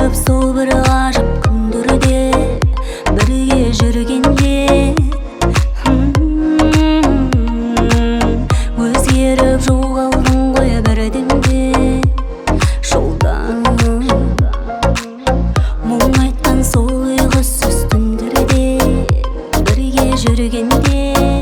өзгеріп сол бір ғажап күндерде бірге жүргенде өзгеріп жоғалдың ғой бірдеңде жолда мұң айтқан сол ұйқысыз түндерде бірге жүргенде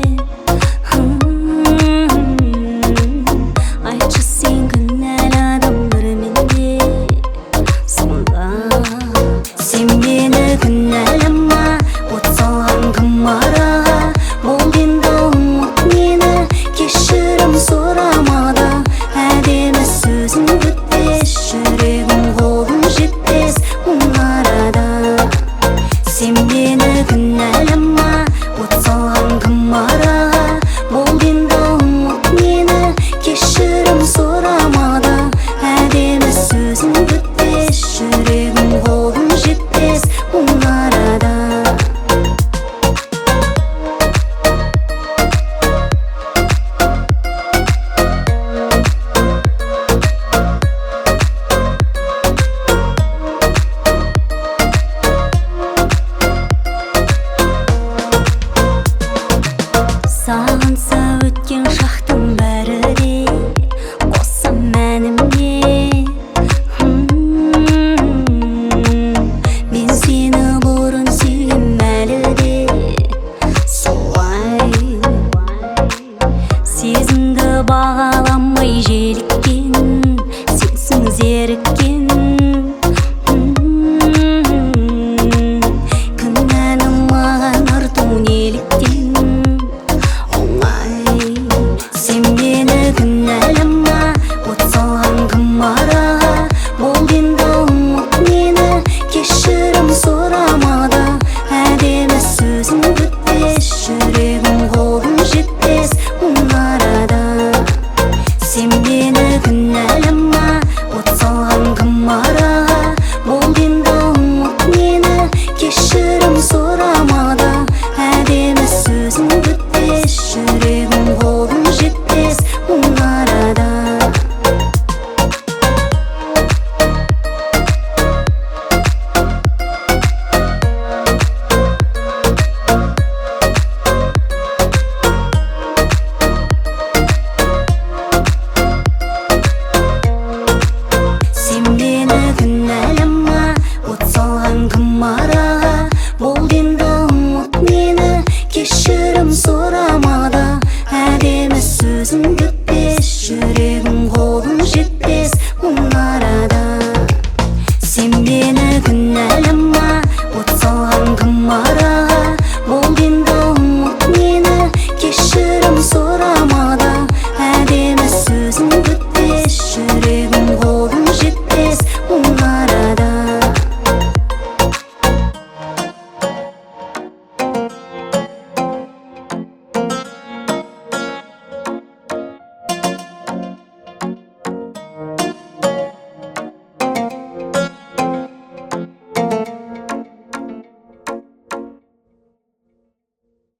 айтшы сен кінәлі адамдар менде сонда сен мені кінәлама от салған кім араға бол енді ұмыт мені кешірім сұрамада әдемі сөзің бітпес жүрегім қолым жетпес мұң арада сен мені кінәлама от салған кім араға бол енді ұмыт мені кешірім сұрамада әдемі сөзің бітпес жүрегім қолым жетпес мұң арада сағынса өткен шақтың бәрі де қоссам мәнімде мен сені бұрын сүйгем әлі де солай сезімді бағаламай желіккен сенсің зеріккен кінәні маған арту неліктен сен мені кінәлама от салған кім ара